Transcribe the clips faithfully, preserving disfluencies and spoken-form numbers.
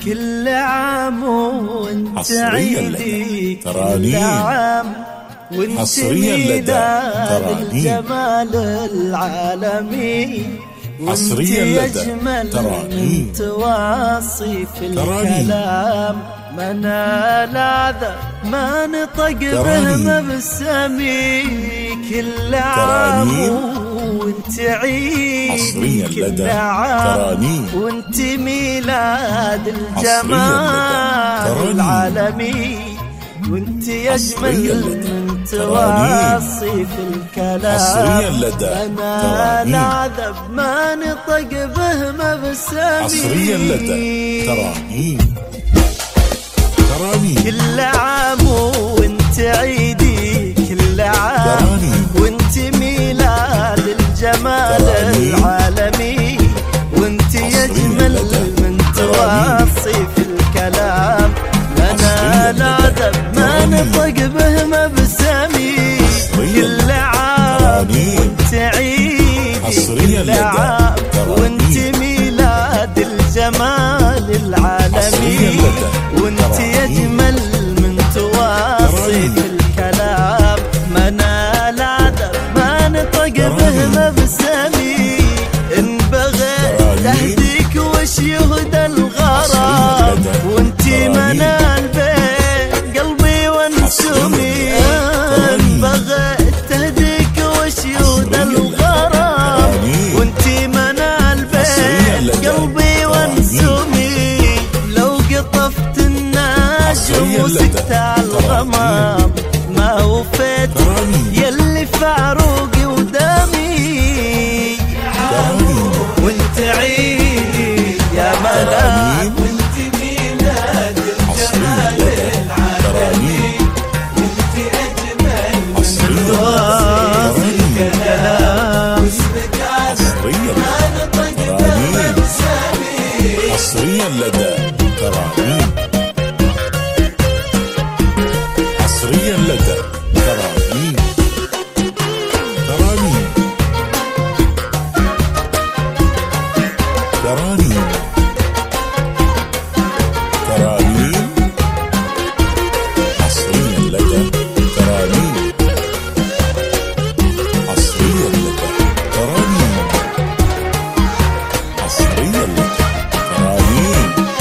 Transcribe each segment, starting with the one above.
كل عام وانت عيدي، كل عام وانت ميلاد الجمال العالمي، وانت يجمل من تواصي في الكلام، ما نلاذ ما نطق به مبسمي. كل عام وانت عيدي، كل عام وانت ميلاد الجمال العالمي، وانت يجمل من تواصي في الكلام، انا العذب ما نطق به مبسمي. حصريا لدى تراني تراني. كل عام وانت عيدي، كل عام وانت ميلاد الجمال العالمي، وانت يجمل من تواصي في الكلام، انا العذب ما نطق به مبسمي. كل عام وانت عيدي، كل عام وانت ميلاد الجمال العالمي، وانت يجمل من تواصي في الكلام، ما نلاذ ما نطق به مبسمي. ان بغيت اهديك وش يهدى الغرام، وانت منال بين قلبي وانسمي. ان بغيت اهديك وش يهدى الغرام، وانت منال بين قلبي وانسمي. لو قطفت النجم وسكت على الغمام، ما وفيت يلي فاروقي ودمي. وانت عيدي يا منال، وانت ميلاد الجمال العالمي، وانت اجمل من تواصي الكلام، اسمك عذب ما نطق به مبسمي. حصريا لدى تراني حصريا لدى تراني تراني تراني تراني. حصريا لدى تراني حصريا لدى تراني حصريا لدى تراني.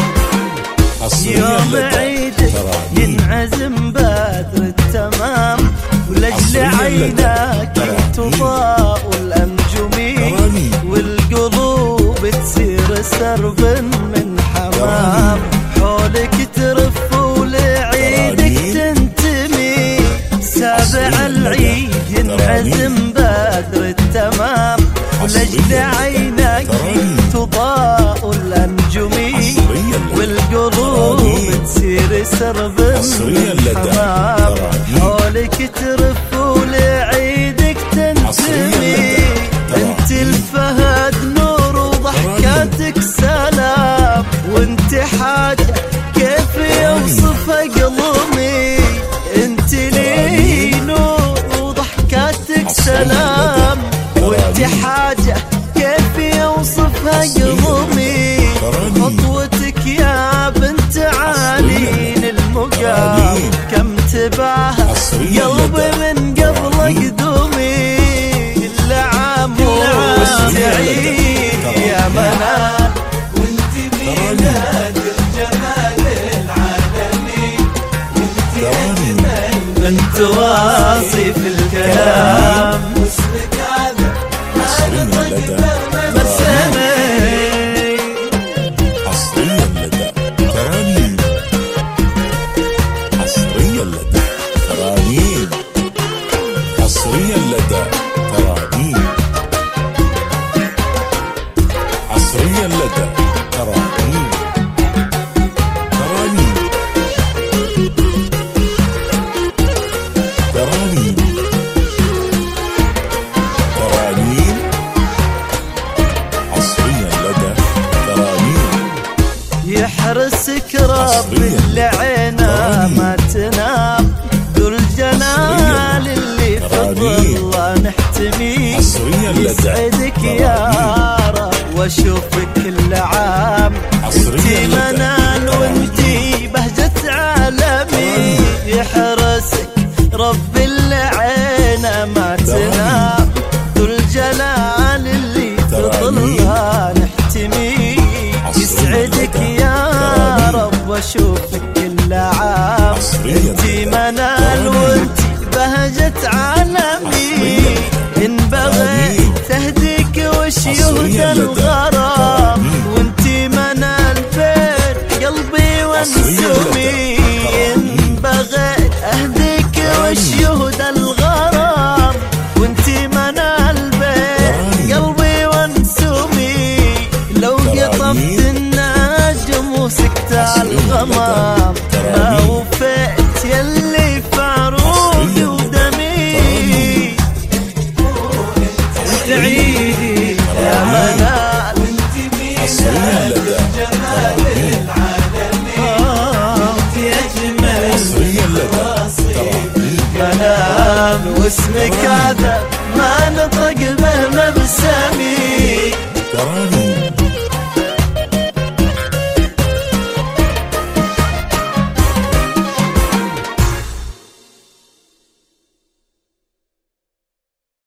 يوم عيدك ينعزم بدر التمام، ولجل عيناك تضاء الأنجمي، والقلوب تصير سرب من حمام، حولك ترف ولعيدك تنتمي. سابع العيد ينعزم بدر التمام، ولجل عيناك تضاء الأنجمي، والقلوب تصير سرب من حمام، حولك ترف ولعيدك تنتمي. انت الفهد نور وضحكاتك سلام، وانت حاجة كيف يوصفها قلبي. انت لي نور وضحكاتك سلام، وانت حاجة كيف يوصفها قلبي. خطوتك يا بنت عالين المقام، كم تباهى قلبي من قبل قدومي. كل عام وانت عيد يا منال، وانت ميلاد الجمال العالمي، وانت اجمل من تواصي في الكلام، واسمك عذب ما نطق به مبسمي. حصريا لدى تراني حصريا لدى تراني حصريا لدى تراني حصريا لدى تراني تراني تراني تراني. حصريا لدى تراني. يحرسك رب اللي عينه ما تنام، ذو الجلال اللي في الظل نحتمي. يسعدك يا رب واشوفك كل عام، انتي منال واشوفك كل عام. انتي منال وانتي بهجة عالمي، ان بغيت تهديك وش يهدى الغرام. وانتي منال بين قلبي وانسومي، ان بغيت اهديك وش يهدى الغرام. وانتي منال بين قلبي وانسومي، لو قطفت النجم وسكت الغمام ما وفيت يلي في عروقي ودمي. وانت عيدي يا منال، حصريا لدى ترانيم. انت اجمل حصريا لدى ترانيم. منال واسمك هذا ما نطق به مبسمي. ترانيم.